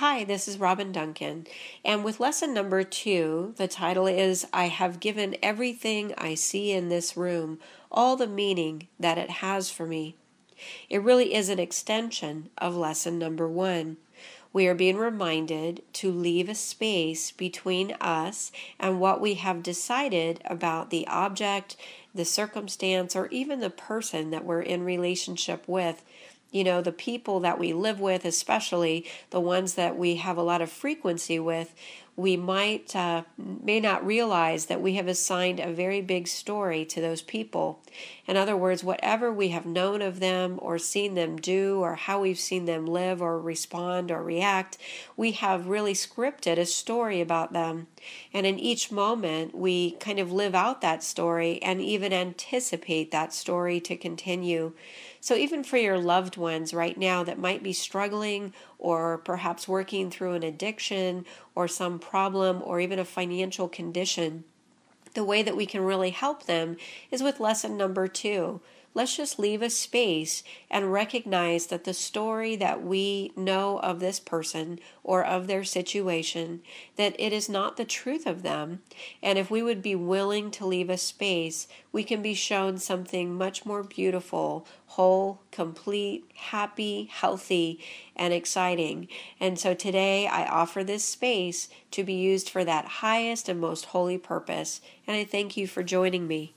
Hi, this is Robin Duncan, and with lesson number 2, the title is I have given everything I see in this room all the meaning that it has for me. It really is an extension of lesson number 1. We are being reminded to leave a space between us and what we have decided about the object, the circumstance, or even the person that we're in relationship with. The people that we live with, especially the ones that we have a lot of frequency with, we may not realize that we have assigned a very big story to those people. In other words, whatever we have known of them or seen them do or how we've seen them live or respond or react, we have really scripted a story about them. And in each moment, we kind of live out that story and even anticipate that story to continue. So even for your loved ones right now that might be struggling or perhaps working through an addiction or some problem or even a financial condition, the way that we can really help them is with lesson number 2. Let's just leave a space and recognize that the story that we know of this person or of their situation, that it is not the truth of them. And if we would be willing to leave a space, we can be shown something much more beautiful, whole, complete, happy, healthy, and exciting. And so today I offer this space to be used for that highest and most holy purpose. And I thank you for joining me.